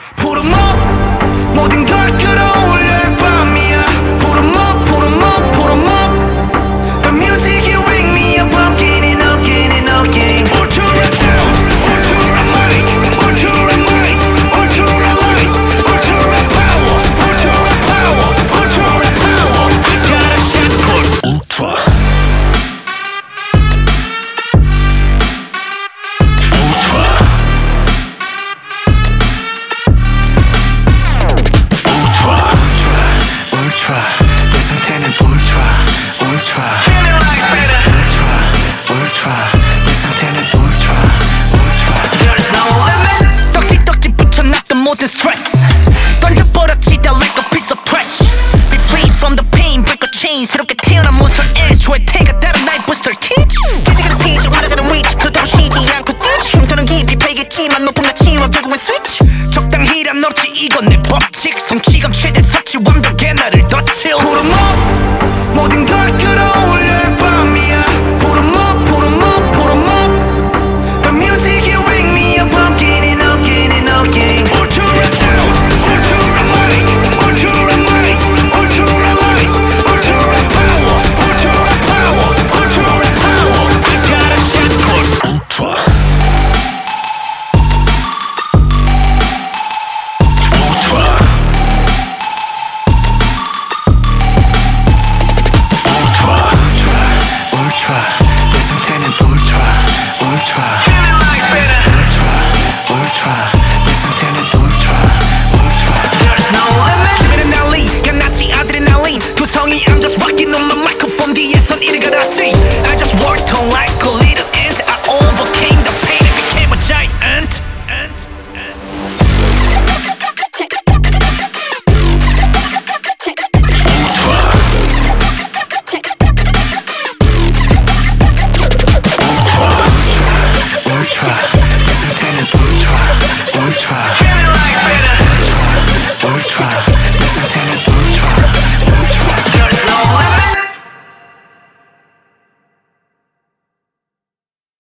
Put 'em up 모든 걸 끌어올릴 밤이야 Put 'em up, put 'em up, put 'em up The music you wake me up again and again and again Ultra sound, ultra mic, ultra mic, ultra life, ultra power, ultra power, ultra power I got a shot called Ultra 내 상태는 ultra, ultra, ultra, ultra. 내 상태는 ultra, ultra. There's no limit. 떡지 붙여놨던 모든 stress 던져버렸지 다 like a piece of trash. Be free from the pain, break a chain. 새롭게 태어난 몬스터 애초에 태가 다른 나의 booster kids. 깨지가는 피지 올라가는 reach 그렇다고 쉬지 않고 뛰지. 흉터는 깊이 베겠지만 높은 가치와 결국엔 switch. 적당히란 없지 이건 내 법칙. 성취감 최대 사치 완벽해 나를 덧칠 Put 'em up